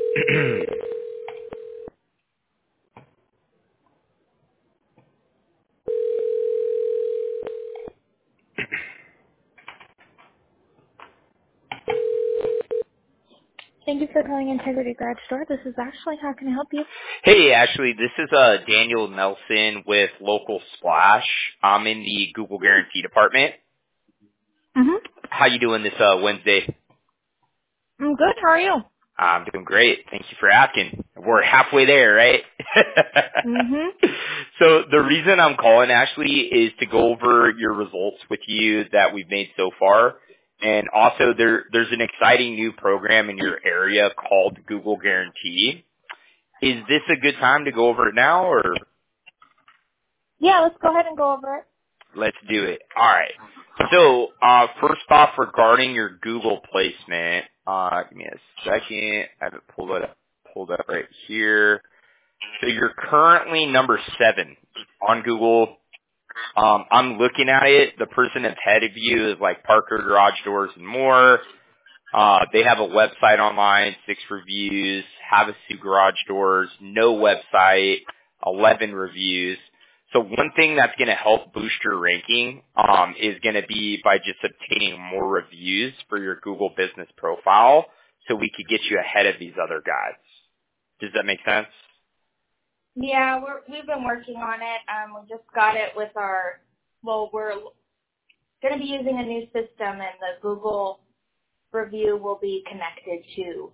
Thank you for calling Integrity Garage Door. This is Ashley. How can I help you? Hey, Ashley, this is Daniel Nelson with Local Splash. I'm in the Google Guarantee department. Mm-hmm. How you doing this Wednesday? I'm good. How are you? I'm doing great. Thank you for asking. We're halfway there, right? Mm-hmm. So the reason I'm calling, Ashley, is to go over your results with you that we've made so far. And also there's an exciting new program in your area called Google Guarantee. Is this a good time to go over it now, or Yeah, let's go ahead and go over it. let's do it? All right. So first off, regarding your Google placement, give me a second. I have it pulled up right here. So you're currently number 7 on Google. I'm looking at it. The person ahead of you is like Parker Garage Doors and More. They have a website online, 6 reviews, Havasu Garage Doors, no website, 11 reviews. So one thing that's going to help boost your ranking is going to be by just obtaining more reviews for your Google business profile so we could get you ahead of these other guys. Does that make sense? Yeah, we've been working on it. We just got it with we're going to be using a new system, and the Google review will be connected to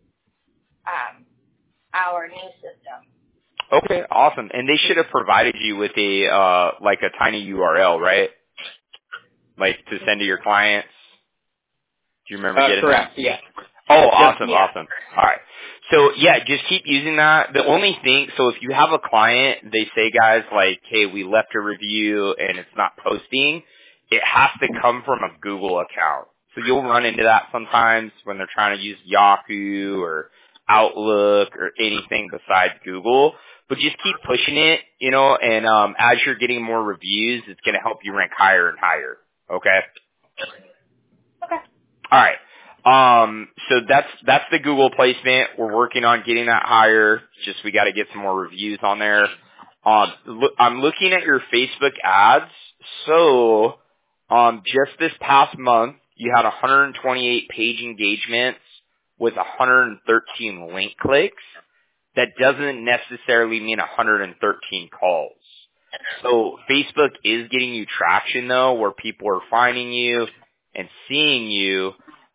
our new system. Okay, awesome. And they should have provided you with a like a tiny URL, right? Like to send to your clients. Do you remember getting Correct, that? yeah. Oh, Yep. awesome, awesome. All right. So yeah, just keep using that. The only thing, so if you have a client, they say, guys, like, hey, we left a review and it's not posting, it has to come from a Google account. So you'll run into that sometimes when they're trying to use Yahoo or Outlook or anything besides Google. But just keep pushing it, and as you're getting more reviews, it's going to help you rank higher and higher. Okay? Okay. All right. So that's the Google placement. We're working on getting that higher. Just we got to get some more reviews on there. I'm looking at your Facebook ads. So, just this past month, you had 128 page engagements with 113 link clicks. That doesn't necessarily mean 113 calls. So Facebook is getting you traction though, where people are finding you and seeing you.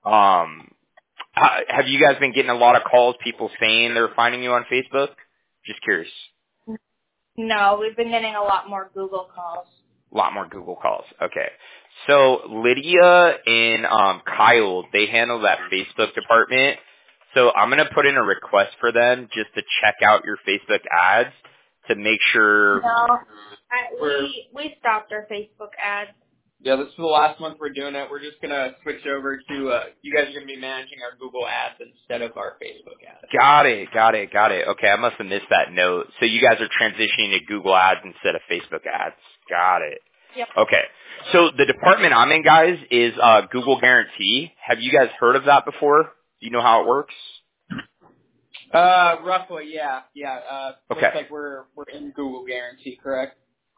Have you guys been getting a lot of calls, people saying they're finding you on Facebook? Just curious. No, we've been getting a lot more Google calls. A lot more Google calls. Okay. So Lydia and Kyle, they handle that Facebook department. So I'm going to put in a request for them just to check out your Facebook ads to make sure. No, we stopped our Facebook ads. Yeah, this is the last month we're doing it. We're just going to switch over to, you guys are going to be managing our Google ads instead of our Facebook ads. Got it. Okay, I must have missed that note. So you guys are transitioning to Google ads instead of Facebook ads. Got it. Yep. Okay. So the department I'm in, guys, is Google Guarantee. Have you guys heard of that before? Do you know how it works? Roughly, yeah. Okay. Looks like we're in Google Guarantee, correct?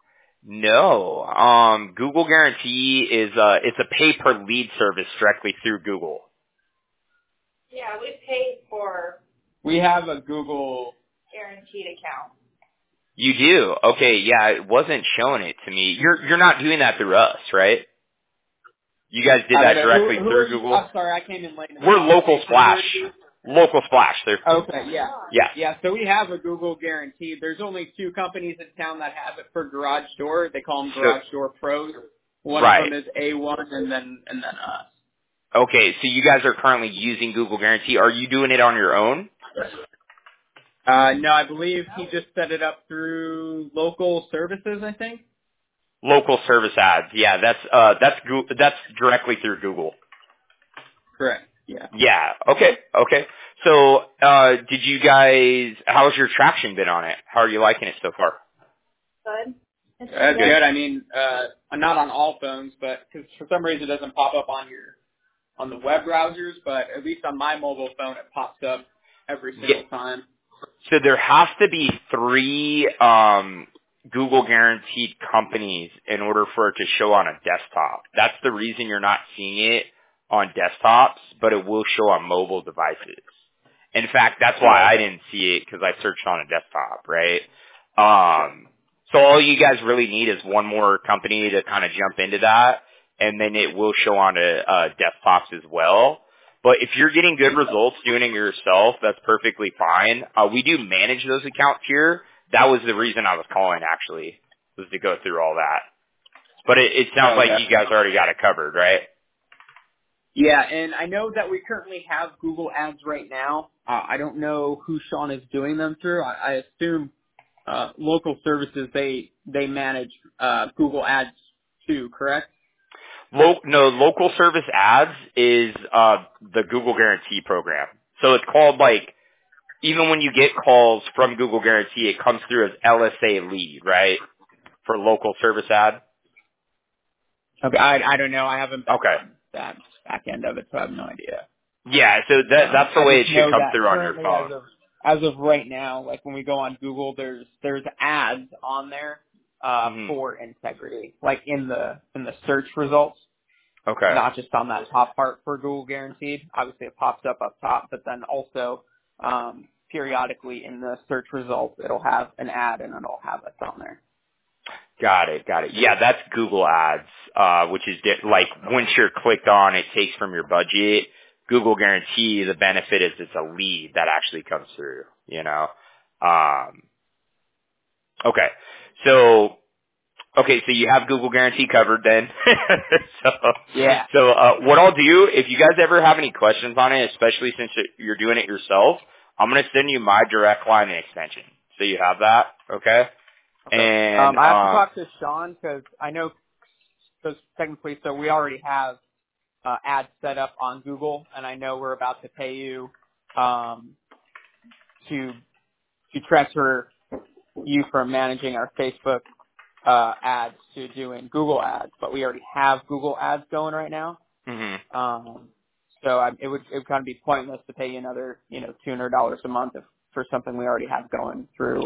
No. Google Guarantee is it's a pay per lead service directly through Google. Yeah, we paid for We have a Google guaranteed account. You do? Okay, yeah, it wasn't showing it to me. You're not doing that through us, right? You guys did that directly who through are you? Google? I'm sorry, I came in late. We're Local Splash. Local Splash. Okay, yeah. Yeah. Yeah, so we have a Google Guarantee. There's only 2 companies in town that have it for Garage Door. They call them Garage Door Pros. One Right. of them is A1 and then us. Okay, so you guys are currently using Google Guarantee. Are you doing it on your own? No, I believe he just set it up through Local Services, I think. Local service ads. Yeah, that's directly through Google. Correct. Yeah. Yeah. Okay. So, did you guys? How's your traction been on it? How are you liking it so far? Good. It's Good. I mean, not on all phones, but cause for some reason it doesn't pop up on the web browsers, but at least on my mobile phone it pops up every single time? So there has to be 3 Google guaranteed companies in order for it to show on a desktop. That's the reason you're not seeing it on desktops, but it will show on mobile devices. In fact, that's why I didn't see it, because I searched on a desktop, right? So all you guys really need is one more company to kind of jump into that, and then it will show on desktops as well. But if you're getting good results doing it yourself, that's perfectly fine. We do manage those accounts here. That was the reason I was calling, actually, was to go through all that. But it sounds like you guys already got it covered, right? Yeah, and I know that we currently have Google Ads right now. I don't know who Sean is doing them through. I assume local services, they manage Google Ads too, correct? No, local service ads is the Google Guarantee program. So it's called, like, even when you get calls from Google Guarantee, it comes through as LSA lead, right? For local service ad. Okay, I don't know. I haven't been Okay. on that back end of it, so I have no idea. Yeah, so that's the way it should come through on your phone. As of right now, like when we go on Google, there's ads on there for integrity, like in the search results. Okay. Not just on that top part for Google Guaranteed. Obviously, it pops up top, but then also periodically in the search results, it'll have an ad and it'll have us on there. Got it. Yeah, that's Google Ads, which is like once you're clicked on, it takes from your budget. Google Guarantee, the benefit is it's a lead that actually comes through, you know. Okay. So you have Google Guarantee covered then. Yeah. So what I'll do, if you guys ever have any questions on it, especially since you're doing it yourself, I'm going to send you my direct line and extension. So you have that, okay? And I have to talk to Sean because I know, because technically, so we already have ads set up on Google, and I know we're about to pay you to transfer you from managing our Facebook ads to doing Google Ads, but we already have Google Ads going right now. So it would kind of be pointless to pay you another $200 a month for something we already have going through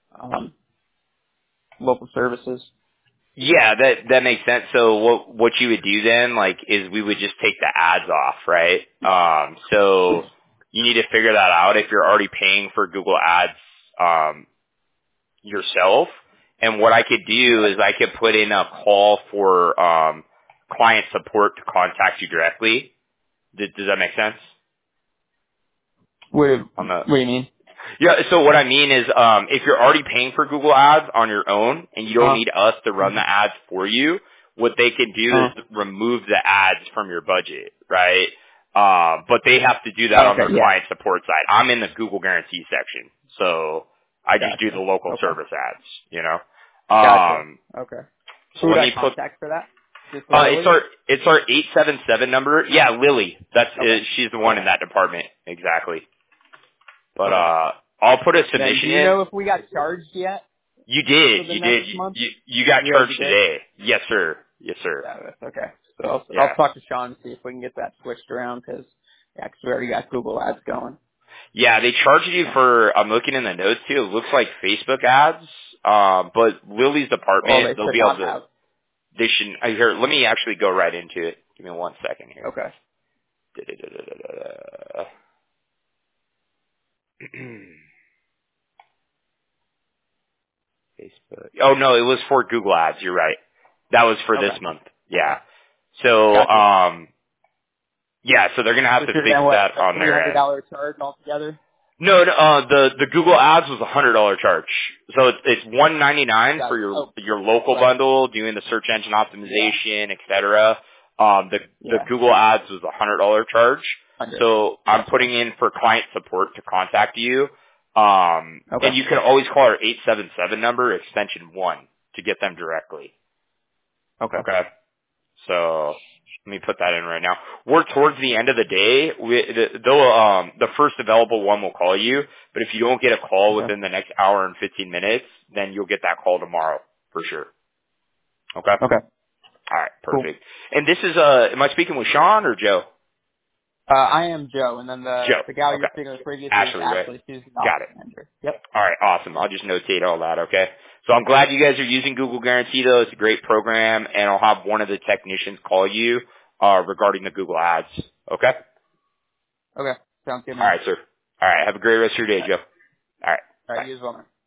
local services. Yeah, that makes sense. So what you would do then, like, is we would just take the ads off, right? So you need to figure that out if you're already paying for Google Ads yourself. And what I could do is I could put in a call for client support to contact you directly. Does that make sense? What do you mean? Yeah, so what I mean is, if you're already paying for Google Ads on your own and you don't need us to run the ads for you, what they can do is remove the ads from your budget, right? But they have to do that on their client support side. I'm in the Google Guarantee section, so I just do the local service ads, you know? Okay. So Who would let I me contact for that? It's our 877 number. Yeah, Lily. She's the one in that department. Exactly. But I'll put a submission in. Do you know if we got charged yet? You did. You got charged today. Yes, sir. Okay. So I'll talk to Sean and see if we can get that switched around because we already got Google Ads going. Yeah, they charged you for, I'm looking in the notes too, it looks like Facebook ads, but Lily's department, they'll be able to, they should, here, let me actually go right into it. Give me 1 second here. Okay. Facebook. Oh no, it was for Google Ads, you're right. That was for this month. Yeah. So, yeah, so they're gonna have to fix that on their end. $300 charge altogether? No, the Google Ads was $100 charge. So it's $199 for your local bundle, doing the search engine optimization, et cetera. The Google Ads was $100 charge. So I'm putting in for client support to contact you. And you can always call our 877 number, extension 1, to get them directly. Okay. So let me put that in right now. We're towards the end of the day. The first available one will call you, but if you don't get a call within the next hour and 15 minutes, then you'll get that call tomorrow for sure. Okay. All right. Perfect. Cool. And this is am I speaking with Sean or Joe? I am Joe, and then Joe. the gal Okay. you're speaking with previously Ashley, is right? Ashley. She's the Got office it. manager. Yep. All right, awesome. I'll just notate all that, okay? So I'm glad you guys are using Google Guarantee, though. It's a great program, and I'll have one of the technicians call you regarding the Google Ads, okay? Okay. Sounds good, All man. right, sir. All right, have a great rest of your day, All right. Joe. All right, All right. bye. You as well, man.